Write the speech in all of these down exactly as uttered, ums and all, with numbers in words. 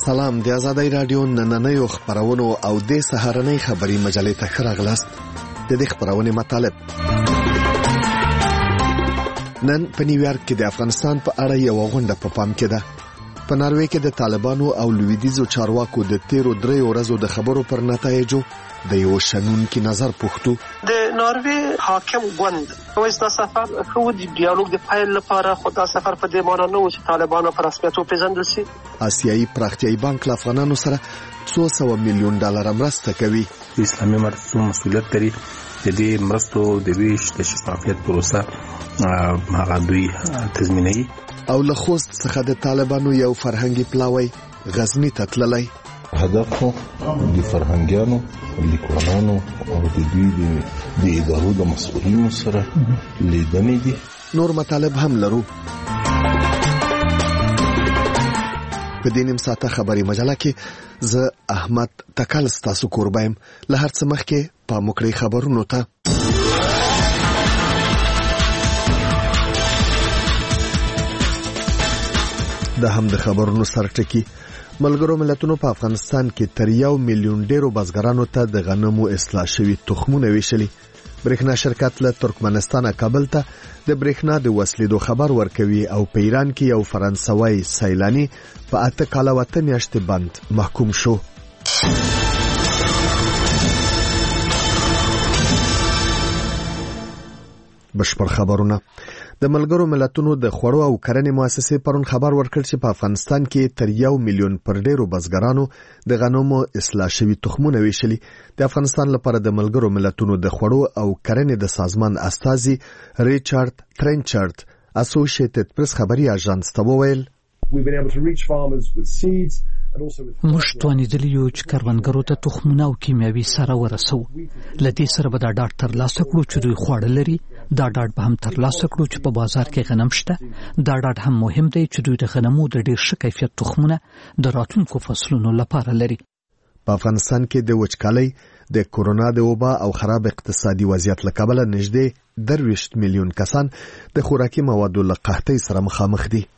سلام، د آزادۍ رادیو نننیو خبرونو او د سهارنۍ خبري مجلې ته ښه راغلاست. د دې خبرونې مطالب نن په نیویارک کې د افغانستان په اړه یو غونډه په پام کې ده. په ناروې کې د طالبانو او لویدیځو چارواکو د تیرو درې ورځو د خبرو پر نتایجو د یو شنونکي نظر پوښتو. د ناروې حاکم ګوند وایي دا سفر خو د ډیالوګ د پایل لپاره خو دا سفر په دې معنی نه و چې طالبانو په رسمیت وپېژندل شي. آسیایي پراختیایي بانک له افغانانو سره څو سوه میلیون ډالر مرسته کوي. اسلامي مرستو مسؤلیت لري د دې مرستو د ویش د شفافیت پروسه هغه دوی تضمینوي. او له خوست څخه د طالبانو یو فرهنګي پلاوی غزنی ته تللی. هدف د فرهنګیانو لیکوالانو او د دوی د ادارو د مسؤلینو سره لیدنې دي. نور مطالب هم لرو. په دې نیم ساعته خبري مجله کې زه احمد تکل ستاسو کوربایم. له هر څه مخکې پام وکړئ خبرونو ته. د هم د خبرونو سرټکی ملګرو ملتونو په افغانستان کې تر یو میلیون ډیرو بزګرانو ته د غنمو اصلاح شوي تخمونه ویشلي. برېښنا شرکت له ترکمنستان کابل ته د برېښنا د وصلېدو خبر ورکوي او په ایران کې یو فرانسوي سیلانی په اته کاله وته میاشتې بند محکوم شو. بشپړ خبرونه. د ملګرو ملتونو د خوړو او کرنې مؤسسې پرون خبر ورکړ چې په افغانستان کې تر یو میلیون پر ډیرو بزګرانو د غنمو اصلاح شوي تخمونه ویشلي. د افغانستان لپاره د ملګرو ملتونو د خوړو او کرنې د سازمان استازي ریچارډ ترنچارد اسوسییټډ پریس خبري اژانس ته وویل موږ توانیدلی یو چې کروندګرو ته تخمونه او کیمیاوي سره ورسو. له دې سره به دا ډاډ ترلاسه کړو چې دوی خواړه لري. دا ډاډ به هم ترلاسه کړو چې په بازار کې غنم شته. دا ډاډ هم مهم دی چې دوی د غنمو د ډیر ښه کیفیت تخمونه د راتلونکو فصلونو لپاره لري. په افغانستان کې د وچکالۍ د کورونا د وبا او خراب اقتصادي وضعیت له کبله نږدې درویشت میلیون کسان د خوراکي موادو له قحطۍ سره مخامخ دي.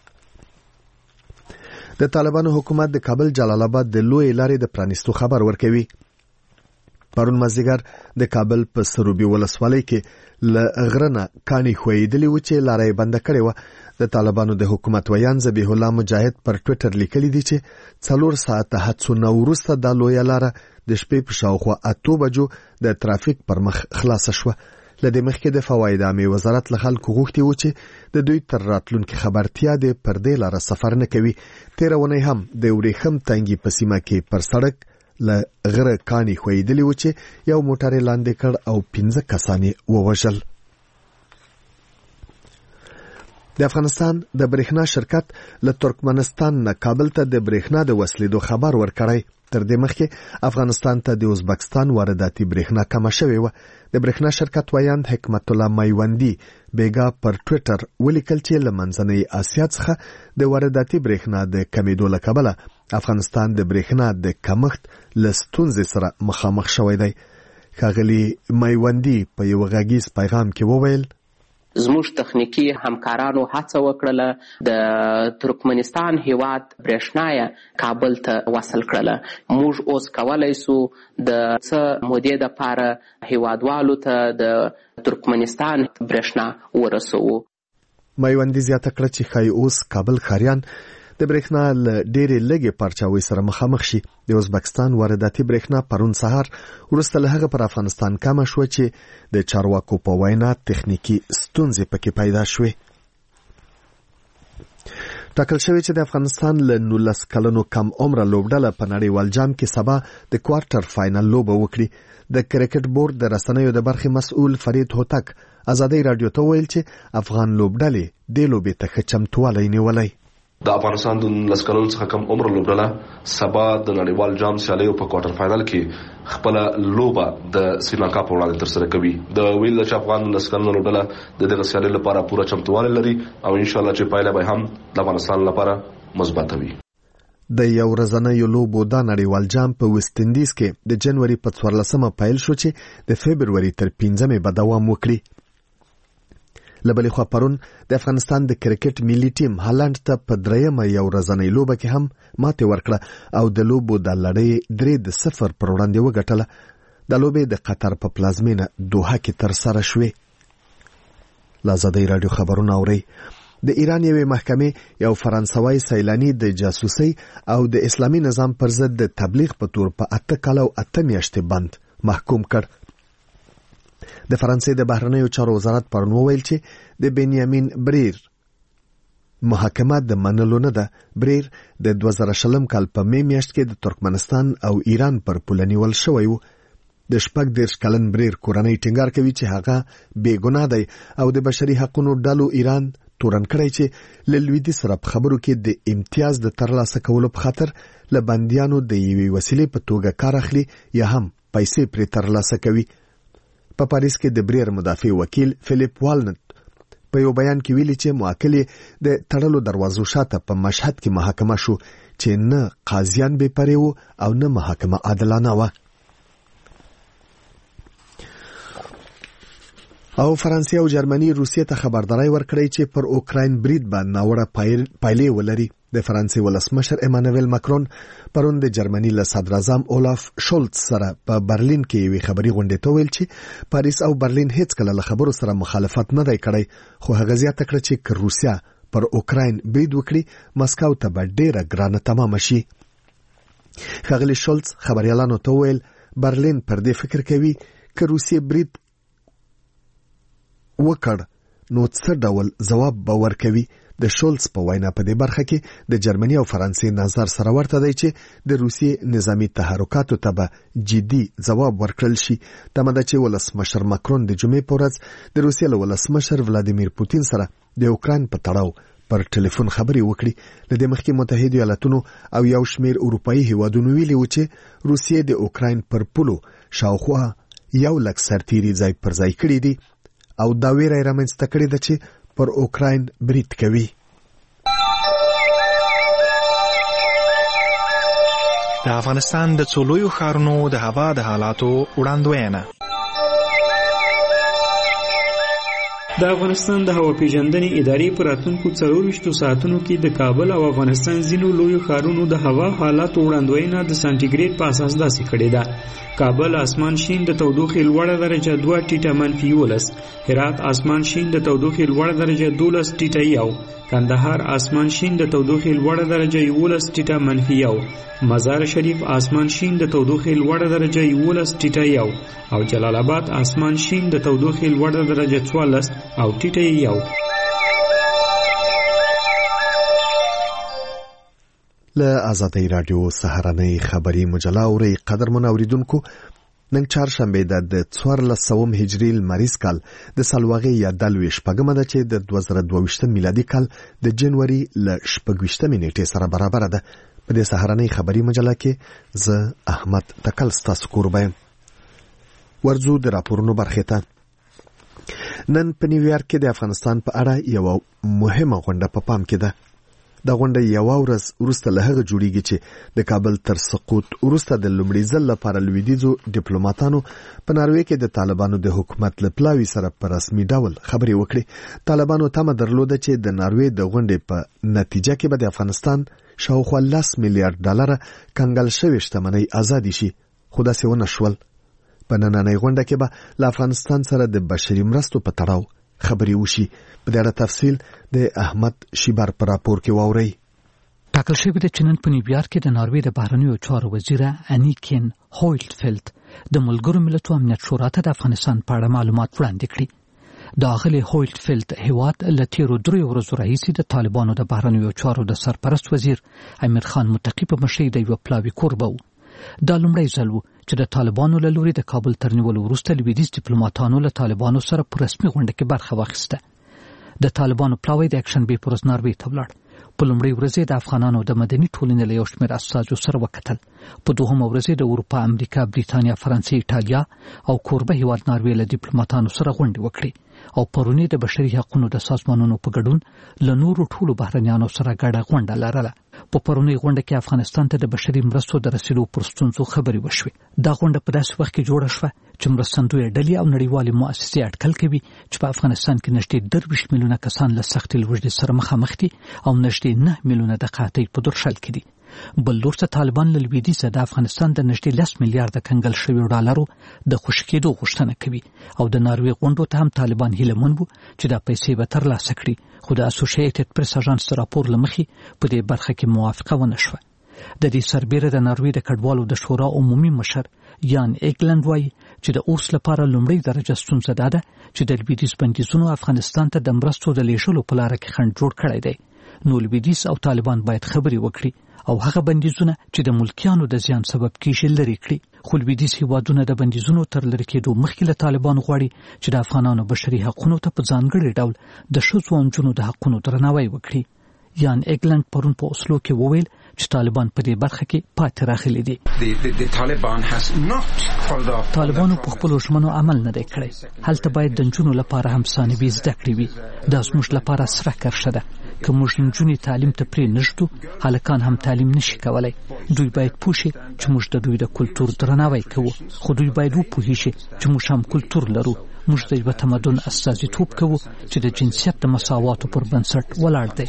د طالبانو حکومت د کابل جلال آباد د لوی لارې د پرانیستو خبر ورکوي. پرون مازیګر د کابل په سروبي ولسوالۍ کې له غرنه کانی خویدلی و چې لارې بند کړې و. د طالبانو د حکومت ویان ذبیح الله مجاهد پر ټوئیټر لیکلي دي چې څلور ساعته هڅو نه وروسته د لوی لاره د شپې په شاوخوا اته بجو د ترافیک پر مخ خلاص شوه. لدې مخکې د فواید عامه وزارت له خلکو غوښتي و چې د دوی تر راتلونکي خبرتیا د پردې لاره سفر نه کوي. تیرونه هم د وریښم تنګي په سیمه کې پر سړک له غره کانی خویدلی و چې یو موټر لاندې کړ او پنځه کسان ووژل. د افغانستان د برېښنا شرکت له ترکمنستان نه کابل ته د برېښنا د وصلېدو خبر ورکړی. تر دې مخکې افغانستان ته د ازبکستان وارداتي برېښنا کمه شوې وه. د برېښنا شرکت ویاند حکمت الله میوندي بیګا پر ټوئیټر ولیکل چې له منځنۍ اسیا څخه د وارداتي برېښنا د کمیدو له کبله افغانستان د برېښنا د کمښت له ستونزې سره مخامخ شوی دی. ښاغلي میوندي په یو غږیز پیغام کې وویل زموږ تخنیکی همکارانو هڅه وکړله د ترکمنستان هیواد برېښنا کابل ته وصل کړله. موږ اوس کولای سو د څه مودې دپاره هیوادوالو ته د ترکمنستان برېښنا ورسوو. میوندي زیاته کړه چې ښایي اوس کابل ښاریان د برېښنا له ډېرې لږې پرچاوۍ سره مخامخ شي. د ازبکستان وارداتي برېښنا پرون سهار وروسته له هغه پر افغانستان کمه شوه چې د چارواکو په وینا تخنیکي ستونزې پکې پیدا شوې. ټاکل شوی چې د افغانستان له نولس کلنو کم عمره لوبډله په نړیوال جام کې سبا د کوارټر فاینل لوبه وکړي. د کرکټ بورډ د رسنیو د برخې مسؤل فرید هوتک آزادۍ رادیو ته ویل چې افغان لوبډلې دې لوبې ته ښه چمتوالی نیولی. د افغانستان د نولس کلونو څخه کم عمر لوبډله سبا د نړیوال جام سیالیو په کوارټر فاینل کې خپل لوبه د سریلانکا په وړاندې ترسره کوي. د ویل چې افغان نولس کلونو لوبډله د دغه سیالۍ لپاره پوره چمتووالی لري او ان شاء الله چې پایله به هم د افغانستان لپاره مثبت وي. د یو ورځنیو لوبو دا نړیوال جام په ویسټ انډیز کې د جنوري په څوارلسمه پیل شو چې د فبروري تر پنځمې به دوام وکړي. لبلې خوا پرون د افغانستان د کرکټ ملي ټیم هالند ته په دریمه یو ورځنۍ لوبه کې هم ماتې ورکړه او د لوبو د لړۍ درې د صفر پر وړاندې وګټله. د لوبې د قطر په پلازمینه دوحه کې ترسره شوې. له ازادۍ راډیو خبرونه اورئ. د ایران یوې محکمې یو فرانسوي سیلاني د جاسوسۍ او د اسلامي نظام پر ضد د تبلیغ په تور په اته کاله او اته میاشتې بند محکوم کړ. د فرانسې د بهرنیو چارو وزارت پرون وویل چې د بنیامین بریر محاکمه د منلو نه ده. بریر د دوه زره شلم کال په می میاشت کې د ترکمنستان او ایران پر پوله نیول شوی و. د شپږ دېرش کلن بریر کورنۍ ټینګار کوي چې هغه بې ګناه دی او د بشري حقوقو ډلو ایران تورن کړی چې له لویدیځ سره په خبرو کې د امتیاز د ترلاسه کولو په خاطر له بندیانو د یوې وسیلې په توګه کار اخلي یا هم پیسې پرې ترلاسه کوي. په پاریس کې د بریر مدافع وکیل فلیپ والنت په یو بیان کې ویلي چې موکل د تړلو دروازو شاته په مشهد کې محاکمه شو چې نه قاضیان بې پرې وو او نه محاکمه عادلانه وه. او فرانسې او جرمني روسیې ته خبرداري ورکړې چې پر اوکراین برید باندې ناوړه پایلې ولري. د فرانسې ولسمشر ایمانوئل ماکرون پرون د جرمني له صدر اعظم اولاف شولټ سره په برلین کې یوې خبري غونډې ته ویل چې پاریس او برلین هیڅ کله له خبرو سره مخالفت نه دی کړی، خو هغه زیاته کړه چې که روسیا پر اوکراین برید وکړي مسکو ته به ډیره ګرانه تمامه شي. ښاغلي شولټ خبريالانو ته ویل برلین پر دې فکر کوي که روسیې برید وکړ نو څه ډول ځواب به ورکوي. د شولز په وینا په دې برخه کې د جرمني او فرانسې نظر سره ورته دی چې د روسیې نظامی تحرکاتو ته به جدي ځواب ورکړل شي. تمه ده چې ولسمشر ماکرون د جمعې په ورځ د روسیې له ولسمشر ولادیمیر پوتین سره د اوکراین په تړاو پر ټلیفون خبرې وکړي. له دې مخکې متحده ایالاتونو او یو شمېر اروپایي هیوادونو ویلي و چې روسیې د اوکراین پر پولو شاوخوا یو لک سرتیري ځای پر ځای کړي دي او دا ویره یې رامنځته کړې ده چې پر اوکراین برید کوي. د افغانستان د څو لویو ښارونو د هوا د حالاتو وړاندوینه. د افغانستان د هوا پیژندنې ادارې په راتلونکو څلورویشتو ساعتونو کې د کابل او افغانستان ځینو لویو ښارونو د هوا حالاتو وړاندوینه د سانټیګریډ په اساس داسې کړې ده. کابل آسمان شین د تودوخې لوړه درجه دوه ټیټه منفي یولس، هرات آسمان شین د تودوخې لوړه درجه دولس ټیټه یو، کندهار آسمان شین د تودوخې لوړه درجه یولس ټیټه منفي یو، مزار شریف آسمان شین د تودوخې لوړه درجه یولس ټیټه یو او جلال آباد آسمان شین د تودوخې لوړه درجه څوارلس او ټیټه یو. له ازادۍ راډیو سهارنۍ خبري مجله اوري. قدرمن اوریدونکو، نن چهارشنبه ده د څوارلس سوم هجري لمریز کال د سالواغې یا دلوي شپږمه ده چې د دوه زره دوه ویشتم میلادي کال د جنوري له شپږ ویشتمې نیټې سره برابر ده. په دې سهارنۍ خبري مجله کې زه احمد تکل ستاسو کوربه یم. ورځو د راپورونو برخې ته. نن په نیویارک کې د افغانستان په اړه یو مهمه غونډه په پام کې ده. دا غونډه یو ورځ وروسته له هغه جوړیږي چې د کابل تر سقوط وروسته د لومړي ځل لپاره لویدیځو ډیپلوماټانو په ناروې کې د طالبانو د حکومت له پلاوي سره په رسمي ډول خبرې وکړي. طالبانو تمه درلوده چې د ناروې د غونډې په نتیجه کې به د افغانستان شاوخوا لس میلیارډ ډالر کنګل شوې شتمنۍ ازادي شي، خو داسې ونه شول. په نننۍ غونډه کې به له افغانستان سره د بشري مرستو په تړاو خبرې وشي. په دې اړه تفصیل د احمد شیبر په راپور کې واورئ. ټاکل شوی دی چې نن په نیویارک کې د ناروې د بهرنیو چارو وزیره انیکین هویلډفیلد د ملګرو ملتونو امنیت شورا ته د افغانستان په اړه معلومات وړاندې کړي. د اغلې هویلډفیلد هیواد له تیرو دریو ورځو راهیسې د طالبانو د بهرنیو چارو د سرپرست وزیر امیر خان متقي په مشرۍ د یو پلاوي کوربه و. دا لومړی ځل و چې د طالبانو له لوري د کابل تر نیولو وروسته لویدیځ ډیپلوماټانو له طالبانو سره په رسمي غونډه کې برخه واخیسته. د طالبانو پلاوی د اکشنبې پر ورځ ناروې ته ولاړ. په لومړۍ ورځ د افغانانو د مدني ټولنې له یو شمېر اساسو سره وکتل. په دوهمه ورځ د اروپا، امریکا، بریتانیا، فرانسې، ایټالیا او کوربه هیواد ناروې له ډیپلوماټانو سره غونډې وکړې او پرونی د بشري حقوقو د سازمانونو په ګډون له نورو ټولو بهرنیانو سره ګډه غونډه لرله. په پرونی غونډه کې افغانستان ته د بشري مرستو د رسیدو پر ستونزو خبرې وشوې. دا غونډه په داسې وخت کې جوړه شوه چې مرستندویه ډلې او نړیوالې مؤسسې اټکل کوي چې په افغانستان کې نږدې درویشت میلیونه کسان له سختې لوږې سره مخامخ دي او نږدې نه میلیونه د قحطۍ په درشل کې دي. بل لور ته طالبان له لویدیځه د افغانستان د نږدې لس میلیارډه کنګل شویو ډالرو د خوشي کېدو غوښتنه کوي او د ناروې غونډو ته هم طالبان هیلهمن وو چې دا پیسې به ترلاسه کړي، خو د اسوسییټډ پریس اژانس راپور له مخې په دې برخه کې موافقه ونه شوه. د دې سربیره د ناروې د کډوالو د شورا عمومي مشر یان ایګلند وایي چې د اوس لپاره لومړی درجه ستونزه دا ده چې د لویدیځ بندیزونو افغانستان ته د مرستو د لیږلو په لاره کې خنډ جوړ کړی دی. نو لویدیځ او طالبان باید خبرې وکړي او هغه بندیزونه چې د ملکیانو د زیان سبب کیږي لري کړي. خو لویدیځ هیوادونه د بندیزونو تر لرې کېدو مخکې له طالبان غواړي چې د افغانانو بشري حقونو ته په ځانګړي ډول د ښځو او نجونو د حقونو درناوی وکړي. یان ایګلند پرون په اوسلو کې وویل چې طالبان په دې برخه کې پاتې راغلي دي. طالبانو په خپلو ژمنو عمل نه دی کړی. هلته باید د نجونو لپاره هم ثانوي زده کړې وي. دا زموږ لپاره سره کرښه ده. که موږ نجونې تعلیم ته پرې نږدو، هلکان هم تعلیم نشي کولی. دوی باید پوه شي چې موږ د دوی د کلتور درناوی کوو، خو دوی باید وپوهې شي چې موږ هم کلتور لرو. موږ د یوه تمدن استازیتوب کوو چې د جنسیت د مساواتو پر بنسټ ولاړ دی.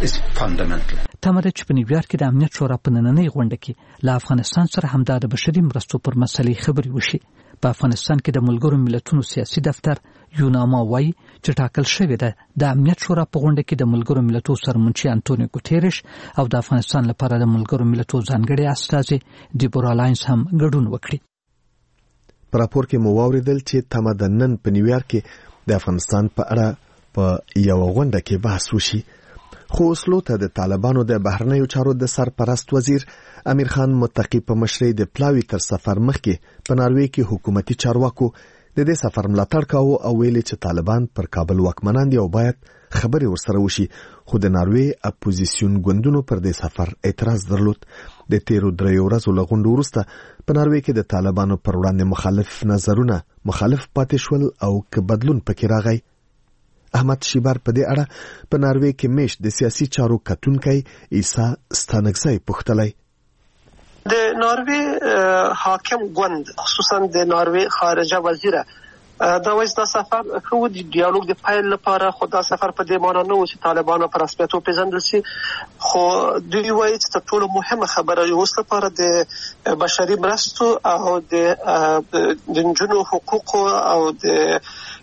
تمه ده چې په نیویارک کې د امنیت شورا په نننۍ غونډه کې له افغانستان سره همدا د بشري مرستو پر مسلې خبرې وشي. په افغانستان کې د ملګرو ملتونو سیاسي دفتر یوناما وایي چې ټاکل شوې ده د امنیت شورا په غونډه کې د ملګرو ملتونو سرمنشي انټونیو ګوتیرش او د افغانستان لپاره د ملګرو ملتونو ځانګړي استازي دیبورا لاینز هم ګډون وکړي. په راپور کې مو واوریدل چې تمه ده نن په نیویارک کې د افغانستان په اړه په یو غونډه کې بحث وشي. خو اوسلو ته د طالبانو د بهرنیو چارو د سرپرست وزیر امیر خان متقی په مشرۍ د پلاوي تر سفر مخکې په ناروې کې حکومتي چارواکو د دې سفر ملاتړ کاوه او ویلي چې طالبان پر کابل واکمنان دي او باید خبرې ورسره وشي. خو د ناروې اپوزیسیون ګوندونو پر دې سفر اعتراض درلود. د تیرو دریو ورځو له غونډو وروسته په ناروې کې د طالبانو پر وړاندې مخالف نظرونه مخالف پاتې شول او که بدلون پکې راغی. احمد شیبر په دې اړه په ناروې کې میش د سیاسي چارو کتونکی عیسی ستانکزی پوښتلی. د ناروې حاکم ګوند خصوصا د ناروې خارجه وزیره دا وایي دا سفر خو د ډیالوګ د پایل لپاره، خو دا سفر په دې معنی نه و چې طالبانو په رسمیت وپېژندل شي. خو دوی وایي چې تر ټولو مهمه خبره یې اوس لپاره د بشري مرستو او د نجونو حقوقو او د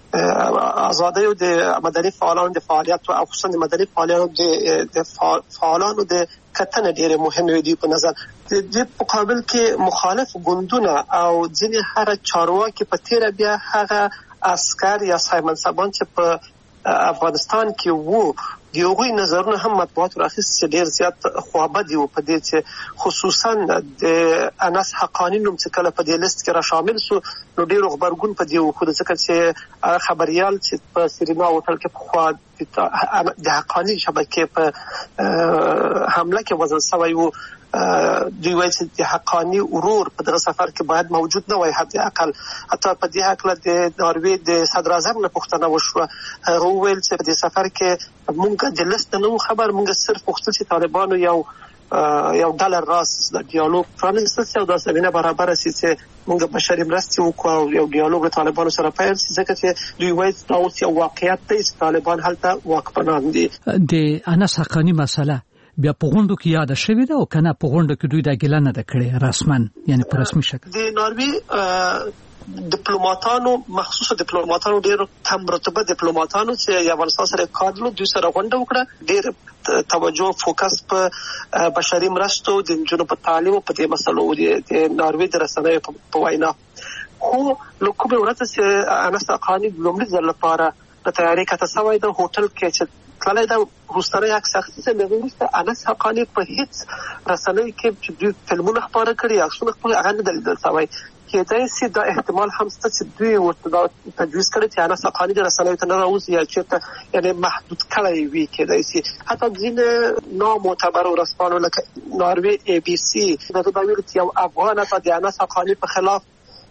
آزادیو د مدني فعالانو د فعالیت او خصوصا د مدني فعالانو د فعالانو د کتنه ډېره مهمه دي. په نظر د دې مقابل کې مخالف ګوندونه او ځینې هغه چارواکي په تیره بیا هغه عسکر یا صاحب منصبان چې په افغانستان کې وو د هغوی نظرونه هم مطبوعاتو راخیست چې ډېر زیات خوابدي وو په دې چې خصوصا د انس حقاني نوم چې کله په دې لیست کې را شامل سو نو ډېر غبرګون په دې وکړ ځکه چې خبريال چې په سرینا هوټل کې په د حقاني شبکې په حمله کې وزن شوی وو. دوی وایي چې د حقاني ورور په دغه سفر کې باید موجود نه وای. حتی اقل حتی په دې حق له د ناروې د صدر اعظم نه پوښتنه وشوه. هغه ویل چې په دې سفر کې مونږ د لیست نه خبر، مونږ صرف وغوښتل چې طالبانو یو یو ډالر راس د ډیالوګ پرانیستل شي او دا زمینه برابر شي چې مونږ بشري مرستې وکړو او یو ډیالوګ طالبانو سره پیل شي ځکه چې دوی وایي دا اوس یو واقعیت دی چې طالبان هلته واکمنان دي. د انس حقاني مسله بیا په غونډو کې یاد شوې ده او کنه په غونډو کې دوی دا ګیله نه ده کړې رسمن، یعنی په رسمي شکل. د ناروې ډیپلوماټانو مخصوص ډیپلوماټانو ډېر کم رتبه ډیپلوماټانو چې یو افغانستان سره کارلو دوی سره غونډه وکړه. ډېر توجه فوکس په بشري مرستو د نجونو په تعلیم او په دې مسلو د ناروې د رسنیو په وینا. خو له کومې ورځې چې انس حقاني لومړي ځل لپاره په تیاری کته سوی د هوټل کې چې کله دا روستري عکس اخیستل د وروسته انس حقاني په هیڅ رسنۍ کې چې دوی فلمونه خبره کړي عکسونه خپل هغه نه دلیدل سوی. کېدای شي دا احتمال هم شته چې دوی ورته تجویز کړي چې انس حقاني د رسنیو ته نه راوځي یا چېرته یعنې محدود کړی وي. کېدای شي حتی ځینې نامعتبرو ورځپاڼو لکه ناروې ای بي سي دا ویلي چې یو افغان ته د انس حقاني په خلاف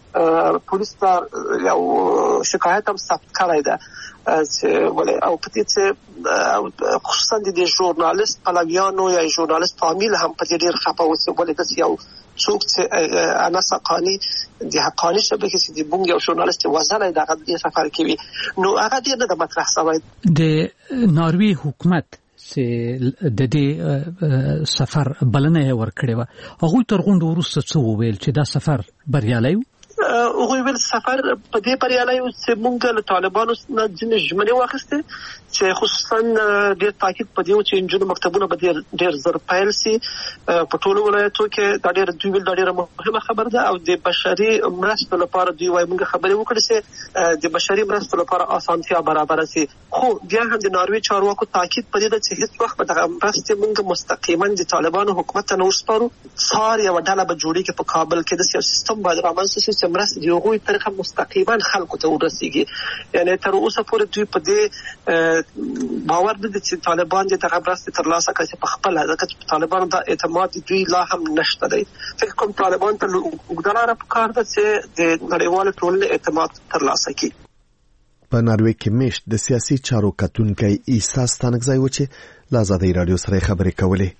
پولیس ته یو شکایت هم ثبت کړی ده چې ولې او په دې چې خصوصا د ژورنالیست پلویانو یا ژورنالیست فامیل هم په دې ډېر خفه اوسي ولې داسې یو څوک چې انس حقانی د حقانی شبکې چې د بونګ یو ژورنالیست وزنه دغه د سفر کوي نو هغه ډېر نه د مطرح شوی د ناروی حکومت چې د دې سفر بلنه ورکړې و هغه تر غونډه وروسته څه وویل چې دا سفر بریالی و هغوی ویل سفر په دې بریالی و چې موږ له طالبانو نه ځینې ژمنې واخیستې چې خصوصا ډېر تاکید په دې و چې نجونو مکتبونه به ډېر ډېر زر پیل سي په ټولو ولایتو کې دا ډېر دوی ویل دا ډېره مهمه خبره ده او د بشري مرستو لپاره دوی وایي موږ خبرې وکړې چې د بشري مرستو لپاره اسانتیا برابره سي خو بیا هم د ناروی چارواکو تاکید په دې ده چې هیڅ وخت به دغه مرستې موږ مستقیما د طالبانو حکومت ته نه ورسپارو څار یوه ډله به جوړېږي په کابل کې داسې یو سیستم باید رامنځته شي چې مرستې د هغوی طریقه مستقیما خلکو ته ورسیږي یعنی تر اوسه پورې دوی په دې باور نه دي چې طالبان دې دغه مرستې ترلاسه کړي په خپله ځکه چې طالبانو دا اعتماد دوی لا هم نشته دی فکر کوم طالبان ته اوږده لاره پکار ده چې د نړیوالې ټولنې اعتماد ترلاسه کړي په ناروی کې میشت د سیاسي چارو کتونکی عیسی ستانکزی و چې له ازادۍ راډیو سره خبرې کولې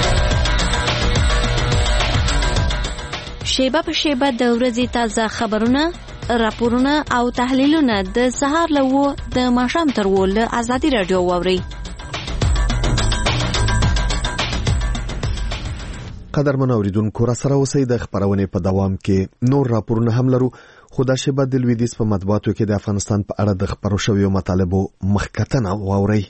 شیبه په شیبه د ورځې تازه خبرونه راپورونه او تحلیلونه د سهار له و د ماښام تر و له ازادي راډیو واورئ. قدرمن اوریدونکو را سره اوسئ د خبرونې په دوام کې نور راپورونه هم لرو خو دا شیبه د لویدیځ په مطبوعاتو کې د افغانستان په اړه د خبرو شویو مطالبو مخکتنه واورئ.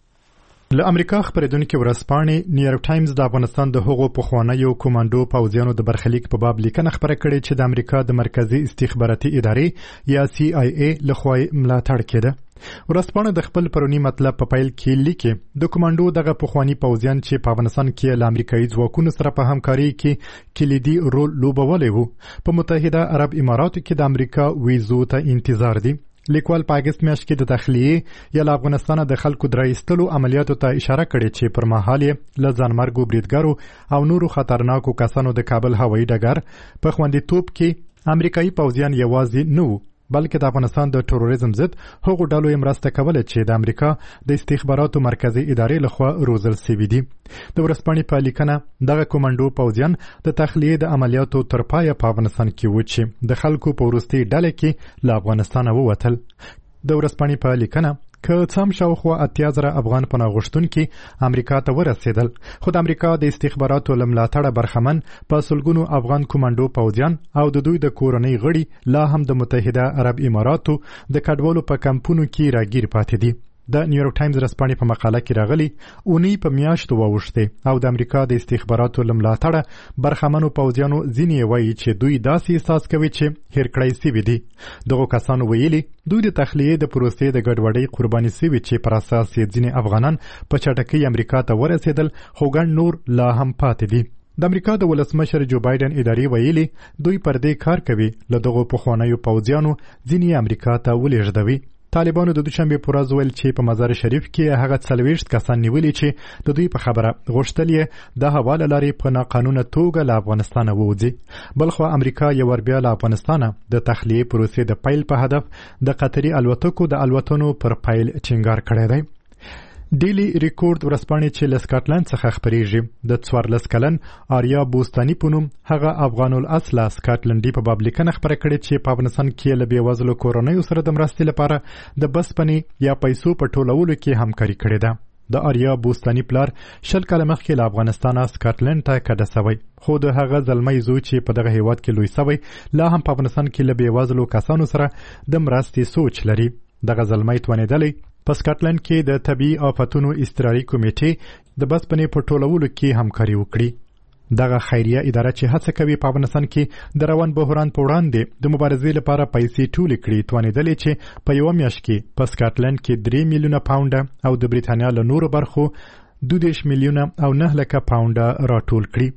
له امریکا خبرېدونکو ورځپاڼې نیویارک ټایمز د افغانستان د هغو پخوانیو کومانډو پوځیانو د برخلیک په باب لیکنه خبره کړې چې د امریکا د مرکزی استخباراتي ادارې یا سی آی ای لخوا ملاتړ کېده. ورځپاڼه د خپل پرونی مطلب په پایل کې لیکي د کومانډو دغه پخوانی پوځیان چې په افغانستان کې له امریکایي ځواکونو سره په همکاري کې کلیدي رول لوبولی وو په متحده عرب اماراتو کې د امریکا ویزو ته انتظار دي. لیکوال په اګست میاشت کې د تخلیې یا له افغانستان د خلکو درایستلو عملیاتو ته اشاره کړې چې پر مهال یې له ځانمرګو بریدګرو او نورو خطرناکو کسانو د کابل هوایي ډګر په خوندیتوب کې امریکایي پوځیان یوازې نه وو بلکې د افغانستان د تروریزم ضد هغو ډلو یې مرسته کوله چې د امریکا د استخباراتو مرکزي ادارې لخوا روزل سوي دي. د ورځپاڼې په لیکنه دغه کومانډو پوځیان د تخلیې د عملیاتو تر پایه په افغانستان کې وو چې د خلکو په وروستۍ ډله کې له افغانستانه ووتل. د ورځپاڼې په لیکنه که څم شاوخوا اتیا زره افغان پناه غوښتونکي امریکا ته ورسېدل خو د امریکا د استخباراتو له ملاتړه برخمن په سلګونو افغان کومانډو پوځیان او د دوی د کورنۍ غړي لا هم د متحده عرب اماراتو د کډوالو په کمپونو کې راګیر پاتې دي. د نیویارک ټایمز ورځپاڼې په مقاله کې راغلي اونۍ په میاشتو واوښتې او د امریکا د استخباراتو له ملاتړه برخمنو پوځیانو ځینې وایي چې دوی داسې احساس کوي چې هیر کړی سوي دي. دغو کسانو ویلي دوی د تخلیې د پروسې د ګډوډۍ قرباني سوي چې پر اساس یې ځینې افغانان په چټکۍ امریکا ته ورسېدل خو ګڼ نور لا هم پاتې دي. د امریکا د ولسمشر جو بایدن ادارې ویلي دوی پر دې کار کوي له دغو پخوانیو پوځیانو ځینې امریکا ته ولېږدوي. طالبانو د دوشنبه پر ورځ ویل چې په مزار شریف کې هغه څلوېښت کسان نیولي چې د دوی په خبره غوښتل یې د حواله لارې په ناقانونه توګه له افغانستانه ووځي. بلخوا امریکا یو ور بیا له افغانستانه د تخلیې پروسې د پیل په هدف د قطري الوتکو د الوتنو پر پیل ټینګار کړی دی. ډیلی ریکورډ ورځپاڼې چې له سکاټلند څخه خپریږي د څوارلس کلن آریا بوستاني په نوم هغه افغان الاصله سکاټلنډي په باب لیکنه خپره کړې چې په افغانستان کې له بېوزلو کورنیو سره د مرستې لپاره د بسپنې یا پیسو په ټولولو کې همکاري کړې ده. د آریا بوستاني پلار شل کاله مخکې له افغانستانه سکاټلند ته کډه سوی خو د هغه زلمی زوی چې په دغه هیواد کې لوی سوی لا هم په افغانستان کې له بېوزلو کسانو سره د مرستې سوچ لري. دغه زلمی توانېدلی په سکاټلند کې د طبیعي آفتونو اضطراري کمیټې د بسپنې په ټولولو کې همکاري وکړي. دغه خیریه اداره چې هڅه کوي په افغانستان کې د روان بحران په وړاندې د مبارزې لپاره پیسې ټولې کړي توانېدلې چې په یوه میاشت کې په سکاټلند کې درې میلیونه پاونډه او د بریتانیا له نورو برخو دوه دېرش میلیونه او نه لکه پاونډه راټول کړي.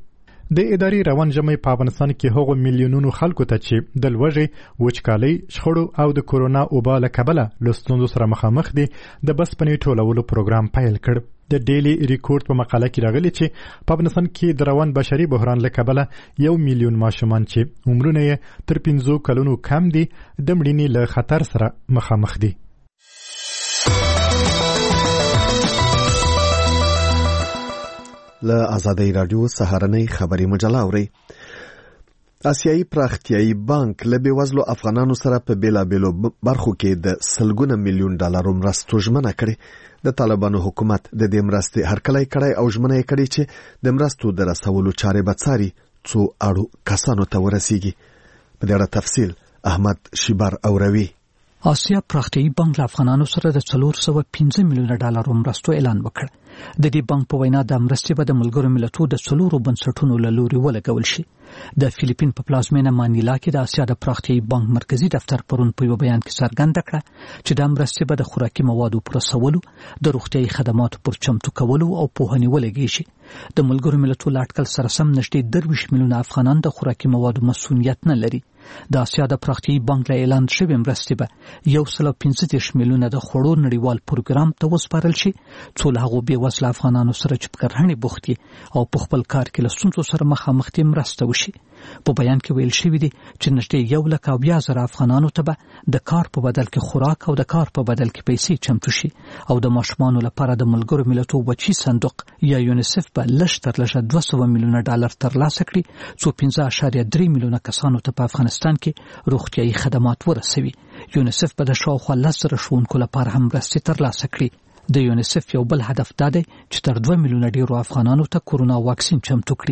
د اداري روان جمعي په افغانستان کې هغو میلیونونو خلکو ته چې د لوږې، وچکالۍ، شخړو او د کورونا وبا له کبله له ستونزو سره مخامخ دي د بسپنې ټولولو پروګرام پیل کړ. د ډیلی ریکورډ په مقاله کې راغلي چې په افغانستان کې د روان بشري بحران له کبله یو میلیون ماشومان چې عمرونه یې تر پنځو کلونو کم دي د مړینې له خطر سره مخامخ دي. له آزادۍ رادیو سهارنۍ خبري مجله اوري. آسیایي پراختیایي بانک له بېوزلو افغانانو سره په بېلابېلو برخو کې د سلګونه میلیون ډالرو مرستو ژمنه کړې. د طالبانو حکومت د دې مرستې هرکلی کړی او ژمنه یې کړې چې د مرستو د رسولو چارې به څاري څو اړو کسانو ته ورسیږي. په دې اړه تفصیل احمد شیبر اوروي. آسیا پراختیایي بانک له افغانانو سره د څلور سوه پنځه میلیونه ډالرو مرستو اعلان وکړ. د دې بانک په وینا د مرستې به د ملګرو ملتونو د څلورو بنسټونو له لوري ولګول شي. د فلیپین په پلازمینه مانیلا کې د آسیا د پراختیایي بانک مرکزی دفتر پرون په یو بیان کې څرګنده کړه چې د مرستې به د خوراکي موادو پر رسولو، د روغتیایي خدماتو پر چمتو کولو او پوهنې ولګي شي. د ملګرو ملتونو لاټکل سره سم نږدې درویشت میلیونه افغانان د خوراکي موادو مسؤلیت نه لري. د آسیا د پراختیایي بانک له اعلان شوی مرستې به یو سل او پنځه دېرش میلیونه د خوړو نړیوال پروګرام ته وسپارل شي څو له هغو بېوزله افغانانو سره چې په کرهڼې بوخت دي او په خپل کار کې له ستونزو سره مخامخ دي مرسته وشي. په بیان کې ویل شوي دي چې نږدې یو لک او بیا زره افغانانو ته به د کار په بدل کې خوراک او د کار په بدل کې پیسې چمتو شي او د ماشومانو لپاره د ملګرو ملتونو بچي صندوق یا یونیسف به لږ تر لږه دوه سوه میلیونه ډالر ترلاسه کړي څو پنځه اعشاریه درې میلیونه کسانو ته په افغانستان کې روغتیایي خدمات ورسوي. یونیسف به د شاوخوا لس زره ښوونکو لپاره هم مرستې ترلاسه کړي. د یونیسف یو بل هدف دا دی چې تر دوه میلیونه ډیرو افغانانو ته کورونا واکسین چمتو کړي.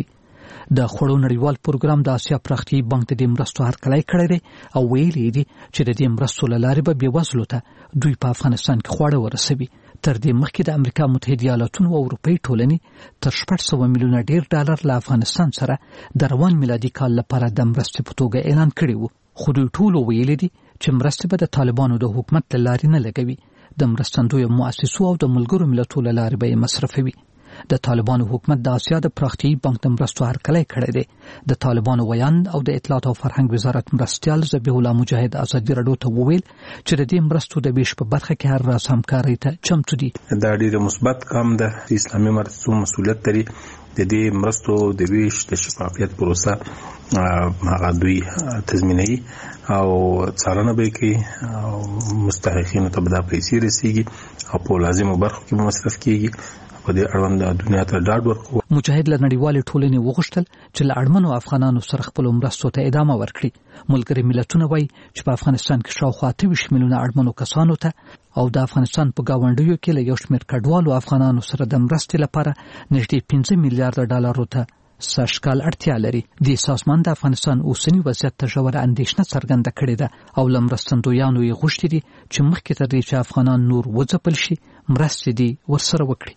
د خوړو نړیوال پروګرام د آسیا پراختیایي بانک د دې مرستو هرکلی کړی دی او ویلي دي چې د دې مرستو له لارې به بېوزلو ته دوی په افغانستان کې خواړه ورسوي. تر دې مخکې د امریکا متحده ایالاتونو او اروپایي ټولنې تر شپږ سوه میلیونه ډیر ډالر له افغانستان سره د روان میلادي کال لپاره د مرستې په توګه اعلان کړي وو. خو دوی ټولو ویلي دي چې مرستې به د طالبانو د حکومت له لارې نه لګوي. د مرستندویو مؤسسو او د ملګرو ملتونو له لارې به یې مصرفوي. د طالبانو حکومت د آسیا د پراختیایي بانک د مرستو هرکلی کړی دی. د طالبانو ویاند او د اطلاعات او فرهنګ وزارت مرستیال ذبیح الله مجاهد ازادي راډیو ته وویل چې د دې مرستو د ویش په برخه کې هر راز همکارۍ ته چمتو دي. دا ډېر مثبت کام ده. اسلامي مرستو مسؤلیت لري د دې مرستو د ویش د شفافیت پروسه هغه دوی تضمینوي او څارنه به کوي او مستحقینو ته به دا پیسې رسیږي او په لازمو برخو کې به مصرف کیږي. په دې اړوند دنیا ته ډاډ ورکوي. مجاهد له نړیوالې ټولنې وغوښتل چې له اړمنو افغانانو سره خپلو مرستو ته ادامه ورکړي. ملګري ملتونه وایي چې په افغانستان کې شاوخوا اته ویشت میلیونه اړمنو کسانو ته او د افغانستان په ګاونډیو کې له یو شمېر کډوالو افغانانو سره د مرستې لپاره نږدې پنځه میلیارډه ډالرو ته سږکال اړتیا لري. د سازمان د افغانستان اوسنی وضعیت ته ژوره اندېښنه څرګنده کړې ده او له مرستندویانو یې غوښتي دي چې مخکې تر دې چې افغانان نور وځپل شي مرستې دې ورسره وکړي.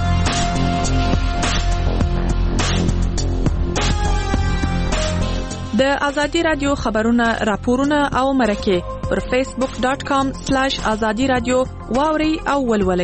د ازادي رادیو خبرونه، راپورونه او مرکه پر فیسبوک ډاٹ کام سلیش ازادي رادیو واوري او ولولئ.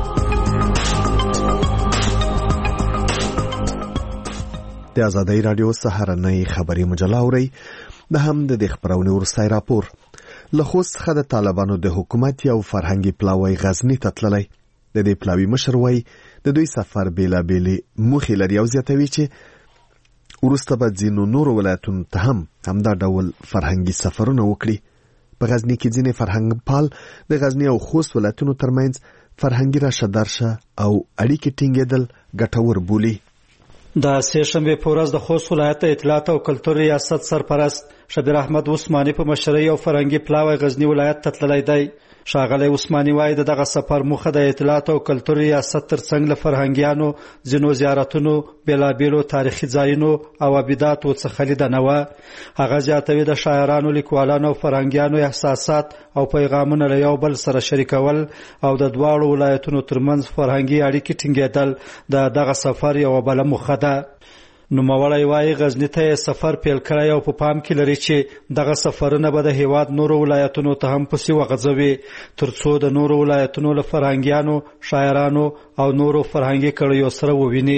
د ازادي رادیو سهارنۍ خبري مجله اوري. د هم د خبرونې ورسای راپور له خوست څخه د طالبانو د حکومت یو فرهنګي پلاوی غزنی ته تللی. د دې پلاوی مشر وایي د دوی سفر بیلابېلې موخې لري او زیاتوي چې وروسته به ځینو نورو ولایتونو ته هم همدا ډول فرهنګي سفرونه وکړي. په غزنی کې ځینې فرهنګ پال د غزنی او خوست ولایتونو ترمنځ فرهنګي راشه درشه او اړیکې ټینګېدل ګټور بولي. د سه شنبه په ورځ د خوست ولایت اطلاعات او کلتور ریاست سرپرست شبیر احمد عثماني په مشرۍ او فرهنګي پلاوی غزنی ولایت ته تللی دی. ښاغلی عثماني وایي د دغه سفر موخه د اطلاعات او کلتور ریاست ترڅنګ له فرهنګیانو ځینو زیارتونو، بیلابیلو تاریخي ځایونو او عباداتو څخه لیدنه وه. هغه زیاتوي د شاعرانو، لیکوالانو او فرهنګیانو احساسات او پیغامونه له یو بل سره شریکول او د دواړو ولایتونو ترمنځ فرهنګي اړیکې ټینګېدل د دغه سفر یوه بله موخه ده. نوموړی وایي غزنی ته سفر پیل کړی او په پام کې لري چې دغه سفرونه به د هیواد نورو ولایتونو ته هم پسې وغځوي ترڅو د نورو ولایتونو له فرهنګیانو، شاعرانو او نورو فرهنګي کړیو سره وویني.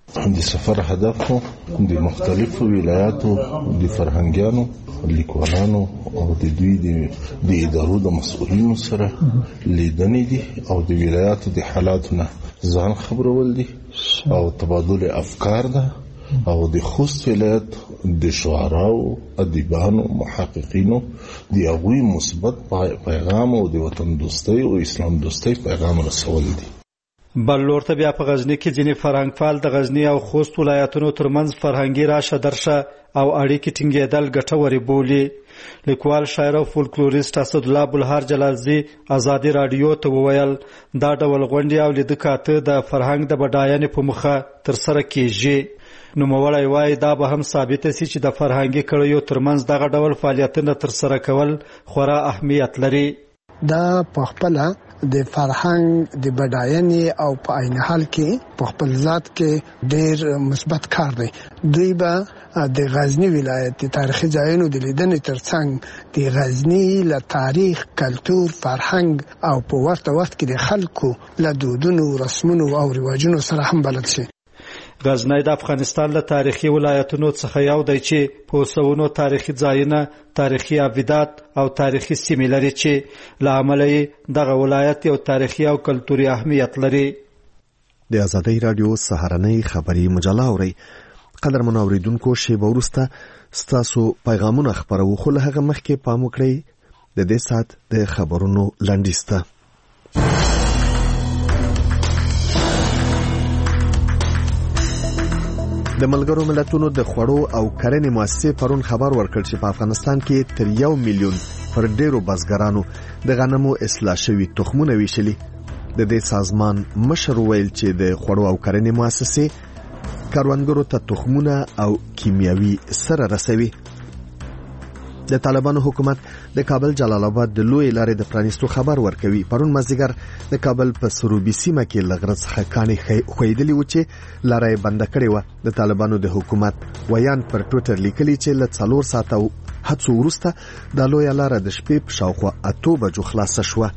د سفر هدف د مختلفو ولایاتو د فرهنګیانو لیکوالانو او د دوی د ادارو د مسؤلینو سره لیدنې دي او د ولایاتو د حالاتو نه ځان خبرول دي او تبادل افکار ده او د خوست ولایت د شعراو ادیبانو محققینو د هغوی مثبت پیغام او د وطن دوستۍ او اسلام دوستۍ پیغام رسول دي. بل لور ته بیا په غزنی کې ځینې فرهنګفال د غزنی او خوست ولایتونو ترمنځ فرهنګي راشه درشه او اړیکې ټینګېدل ګټورې بولي. لیکوال شاعر او فولکلوریست اسدالله بلهار جلالزی ازادي رادیو ته وویل دا ډول غونډې او لیده کاته د فرهنګ د بډاینې په مخه ترسره کیږي. نوموړی وایي دا به هم ثابته سي چې د فرهنګي کړیو ترمنځ دغه ډول فعالیتونه ترسره کول خورا اهمیت لري. دا په خپل د فرهنګ د بډاینې او په عین حال کې په خپل ذات کې ډېر مثبت کار دی. دوی به د غزنی ولایت د تاریخي ځایونو د لیدنې ترڅنګ د غزنی له تاریخ، کلتور، فرهنګ او په ورته وخت کې د خلکو له دودونو، رسمونو او رواجونو سره هم بلد شي. غزنی د افغانستان له تاریخي ولایتونو څخه یو دی چې په اوسونو تاریخي ځایونه، تاریخي ابدات او تاریخي سیمې لري چې له امله یې دغه ولایت یو تاریخي او کلتوري اهمیت لري. د ازادۍ راډیو سهارنۍ خبري مجله اوري. قدرمن اوریدونکو شیبه وروسته ستاسو پیغامونه خپرو، خو له هغه مخکې پام وکړئ د دې سات د خبرونو لنډیز ته. د ملګرو ملتونو د خوړو او کرنې مؤسسې پرون خبر ورکړ چې په افغانستان کې تر یو میلیون پر ډیرو بزګرانو د غنمو اصلاح شوي تخمونه ویشلي. د دې سازمان مشر ویل چې د خوړو او کرنې مؤسسې کروندګرو ته تخمونه او کیمیاوي سره رسوي. د طالبانو حکومت د کابل جلال آباد د لوی لارې د پرانیستو خبر ورکوي. پرون مازدیګر د کابل په سروبي سیمه کې لغرض خکانې خویدلی و چې لارې بند کړې و. د طالبانو د حکومت ویان پر ټوئیټر لیکلي چې له څلور ساعته هڅو وروسته د لوی لارې د شپې په شاوخوا اته بجو خلاصه شوه.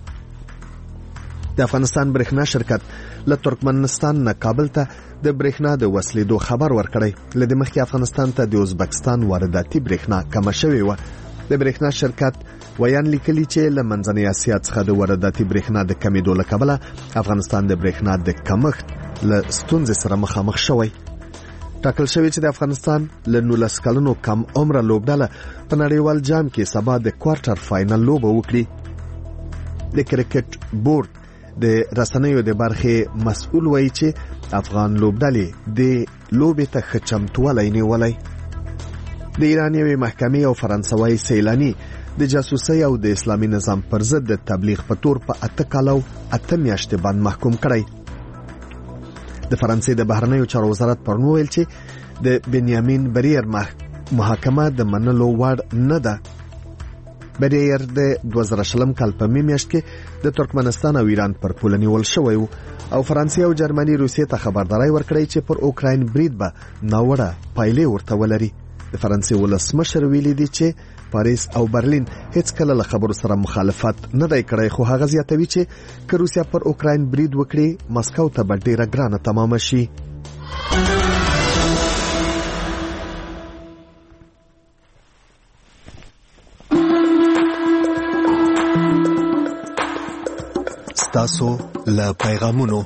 د افغانستان برېښنا شرکت له ترکمنستان نه کابل ته د برېښنا د وصلېدو خبر ورکړی. له دې مخکې افغانستان ته د ازبکستان وارداتي برېښنا کمه شوې وه. د برېښنا شرکت ویان لیکلي چې له منځنۍ اسیا څخه د وارداتي برېښنا د کمیدو له کبله افغانستان د برېښنا د کمښت له ستونزې سره مخامخ شوی. ټاکل شوی چې د افغانستان له نولس کلونو کم عمره لوبډله په نړیوال جام کې سبا د کوارټر فاینل لوبه وکړي. د کرکټ بورډ د رسنیو د برخې مسؤل وایي چې افغان لوبډلې د لوبې ته ښه چمتووالی نیولی. د ایران یوې محکمې او فرانسوي سیلاني د جاسوسۍ او د اسلامي نظام پر ضد د تبلیغ په تور په اته کال او اته میاشتې بند محکوم کړی. د فرانسې د بهرنیو چارو وزارت پرون ویل چې د بنیامین بریر محاکمه د منلو وړ نه ده. بریر د دوه زره شلم کال په مې میاشت کې د ترکمنستان او ایران پر پوله نیول شوی و او فرانسې او جرمني روسیې ته خبرداری ورکړی چې پر اوکراین برید به ناوړه پایلې ورته ولري. د فرانسې ولسمشر ویلي دی چې پاریس او برلین هیڅ کله له خبرو سره مخالفت نه دی کړی، خو هغه زیاتوي چې که روسیا پر اوکراین برید وکړي مسکو ته به ډیره ګرانه تمامه شي. تاسو له پیغامونو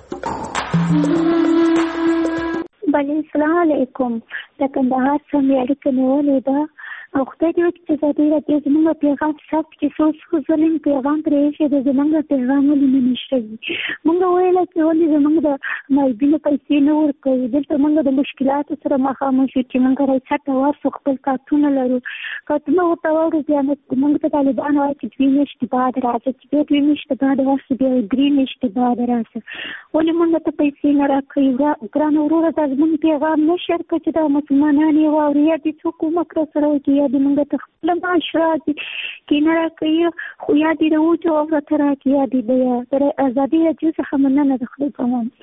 بله السلام علیکم. د کندهار څخه اړیکه نیولې ده او خدای دې وکړي چې زه ډېره دې زموږ پیغام ثبت چې څو څو ځلې پیغام پرې ایښی دی، زموږ پیغام ولې نه نشته وي. موږ ویله چې ولې زموږ د معیبینو پیسې نه ورکوي. دلته موږ د مشکلاتو سره مخامخ یو چې موږ راڅټه ورسو خپل کارتونه لرو. کارتونه ورته واورو بیا موږ ته طالبان وایي چې دوې میاشتې بعد راځه، چې بیا دوې میاشتې بعد ورسه بیا درې میاشتې بعد راسه. ولې موږ ته پیسې نه راکوي؟ ګرانه وروره دا زموږ پیغام نه شیر کړه چې دا مسلمانان یې واوري یا دې څوک کومک راسره وکړي یا دې موږ ته خپله معاش راځي کې نه راکوي، خو یا دې د وچو او راته راکړي یا دې د ازادي راډیو څخه مننه د خدای په امان.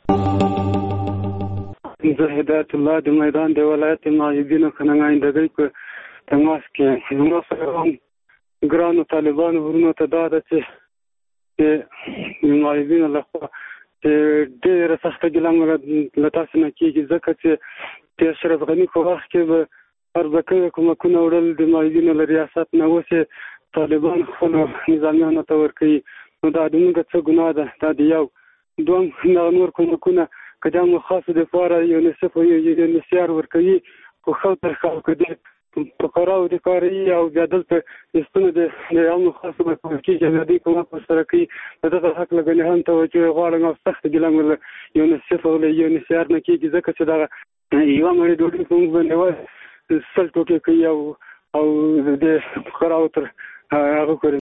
زه هدایت الله د میدان د ولایت معیبینو ښه نمایندګۍ په تماس کې زما سره هم ګرانو طالبانو ورونو ته دا ده چې د معیبینو لخوا چې ډېر سخت ګلان لتاسو نه کیږي ځکه چې د اشرف غنی په وخت کې به ارزکه کومکونه وړل د مایدینو له ریاست نه وسه طالبان خپل نظامیانو ته ورکوي نو دا د موږ څه ګناه ده دا د یو دوم نور کومکونه کدا مو خاصه د فاره یونیسف او یونیسیار ورکوي خو خو تر خو کده فقراء د کاری او بدل په استنه د یو خاصه په کې چې د کومه په سره کې دغه حق لګنه هم توجه غواړم او سخت ګلم یونیسف او یونیسیار نه کېږي ځکه چې دا یو مړ ډوډۍ کوم باندې وای سل ټوټه کوي او او د فقراء تر هغه